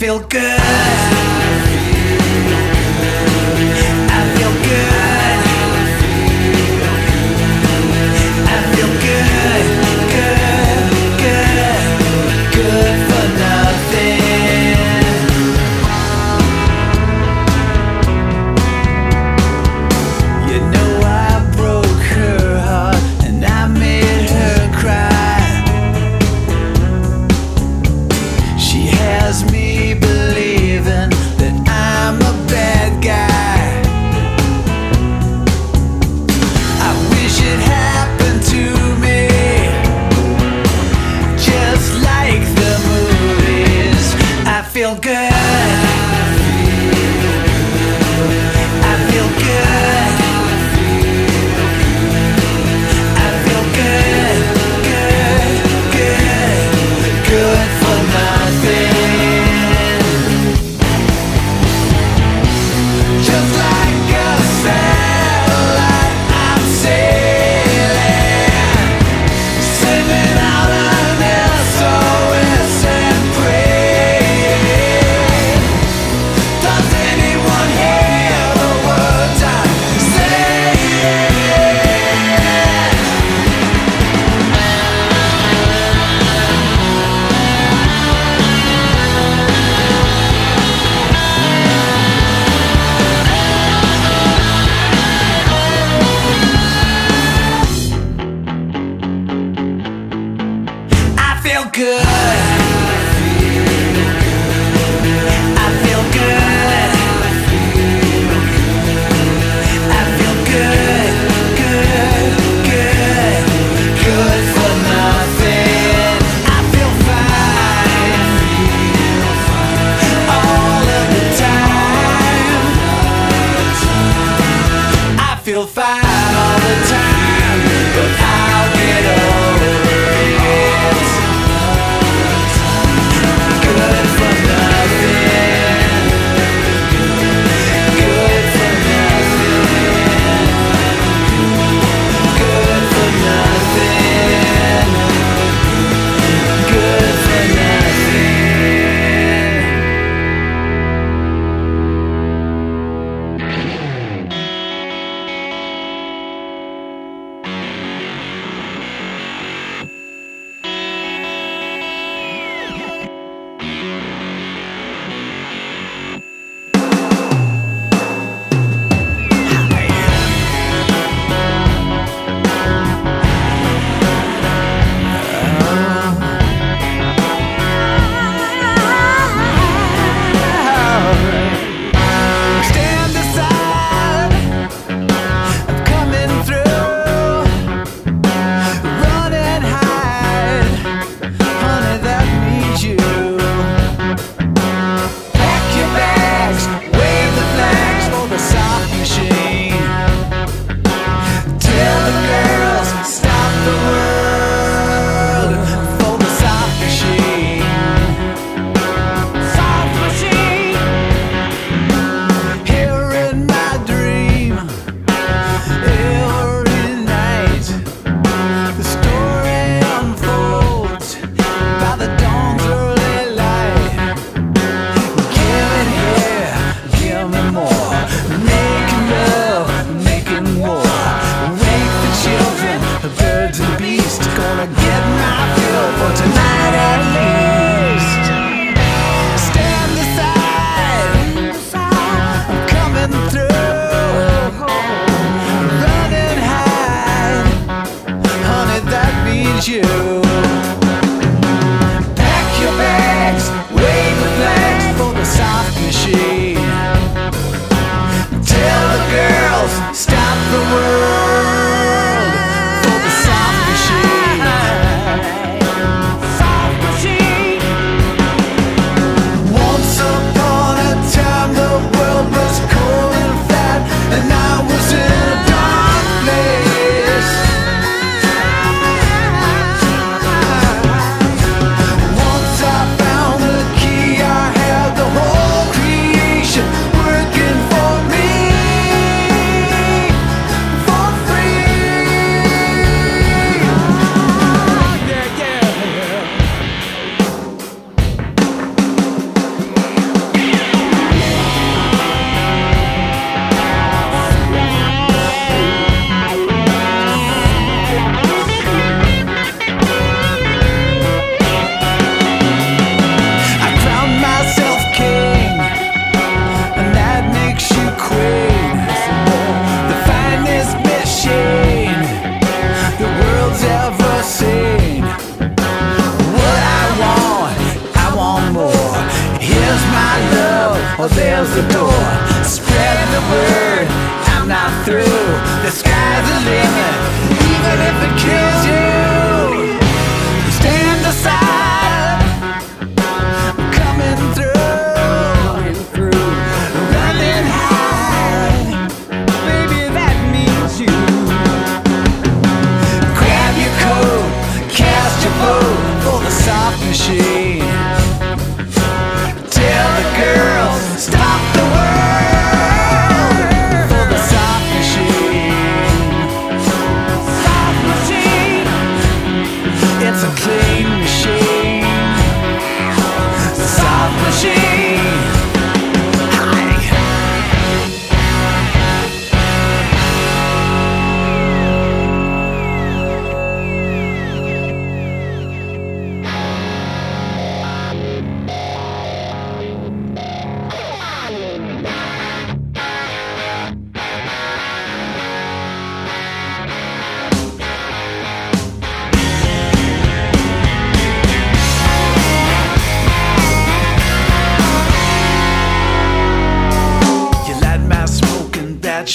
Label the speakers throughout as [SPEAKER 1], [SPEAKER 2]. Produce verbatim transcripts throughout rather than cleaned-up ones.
[SPEAKER 1] feel good. I feel good. I feel good, good, good, good for nothing. You know I broke her heart and I made her cry. She has me believing that I'm a bad guy. I wish it happened to me, just like the movies. I feel good. I feel good. I feel good, good, good, good for nothing. Just like a satellite, I'm sailing, sending out an S O S and praying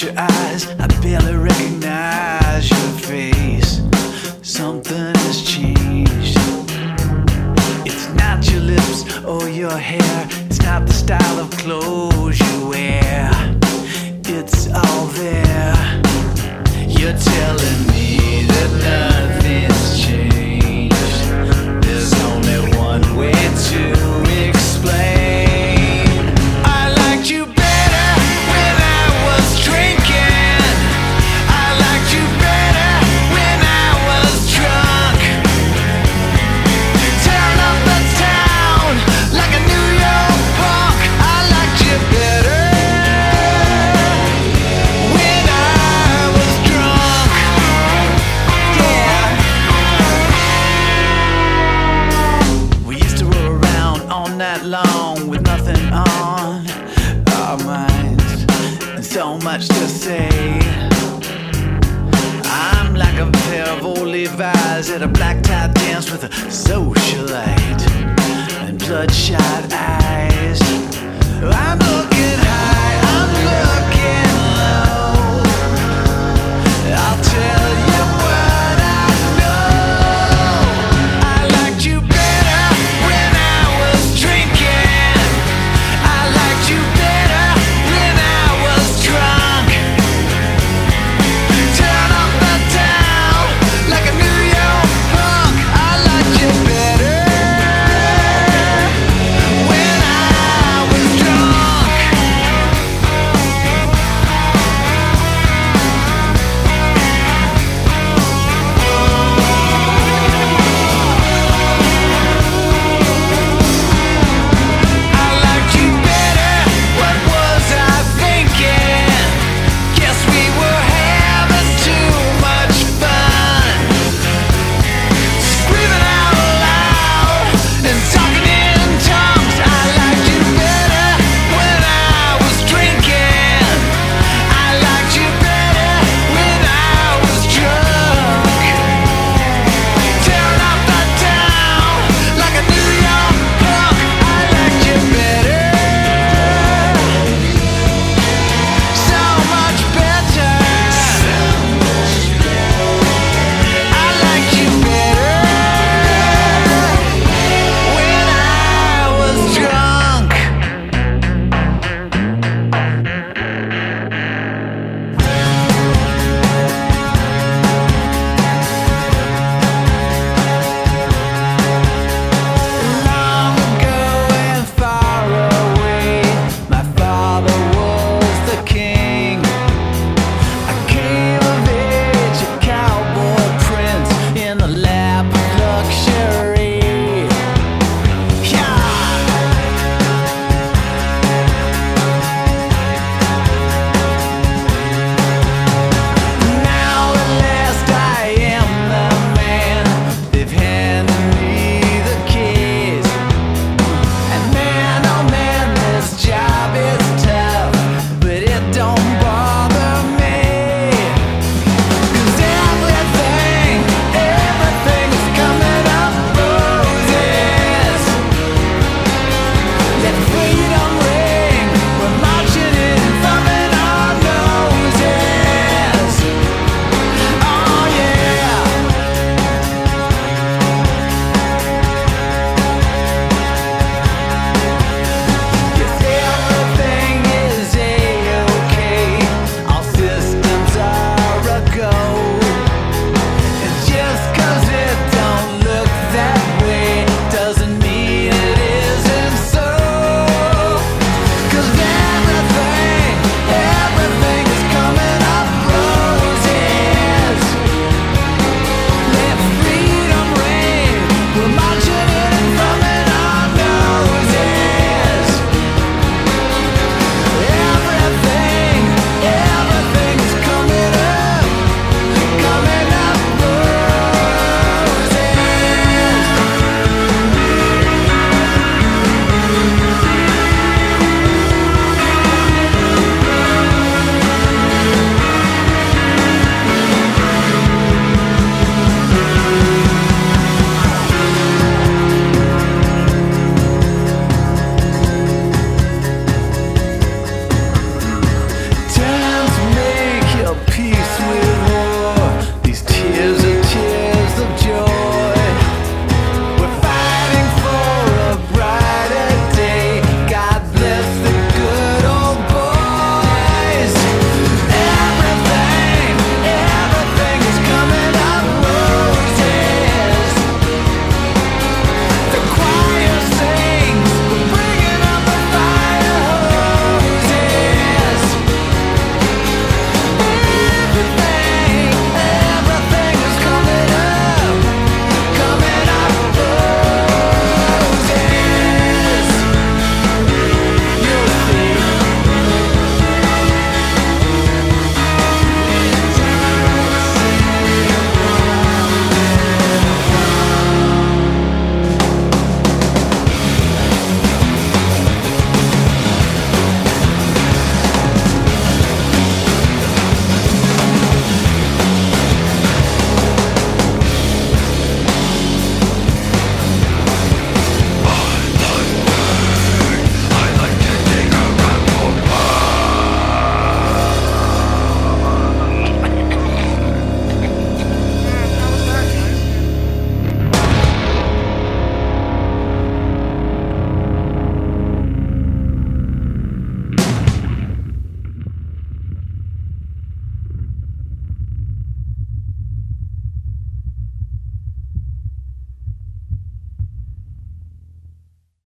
[SPEAKER 1] at your eyes, I barely recognize your face. Something has changed. It's not your lips or your hair, it's not the style of clothes you wear. It's all there. You're telling me that nothing's changed. There's only one way to explain. I liked you better when I was drinking. I liked you better when I was drunk. Tearing up the town like a New York punk. I liked you better when I was drunk. Yeah. We used to roll around all night long with nothing on our minds and so much to say. I'm like a pair of old Levi's at a black tie dance with a socialite and bloodshot eyes.